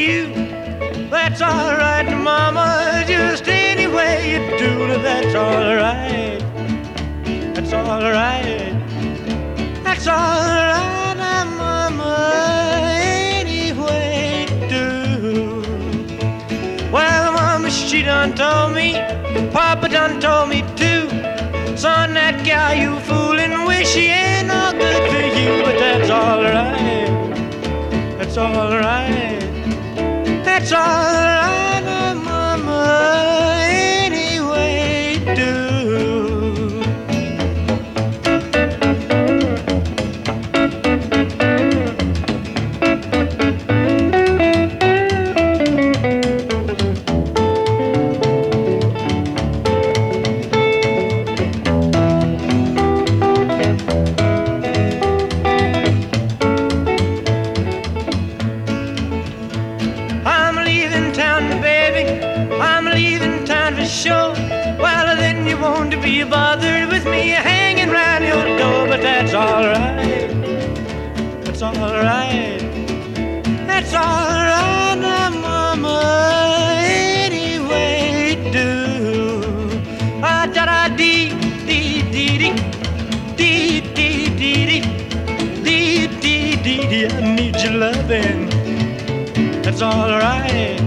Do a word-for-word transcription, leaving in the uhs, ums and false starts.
you. That's alright, mama, just any way you do it, that's alright. That's alright. That's alright, mama, any way you do. Well, mama, she done told me, papa done told me too. Son, that gal you foolin' with, she ain't no good for you, but that's alright. That's alright. That's alright, mama, any way you do. Sure, well then you won't be bothered with me hanging round your door, but that's alright. That's alright. That's alright, now, mama, any way you do. Ah, da da dee dee dee dee dee dee dee dee dee dee dee. I need your loving. That's alright.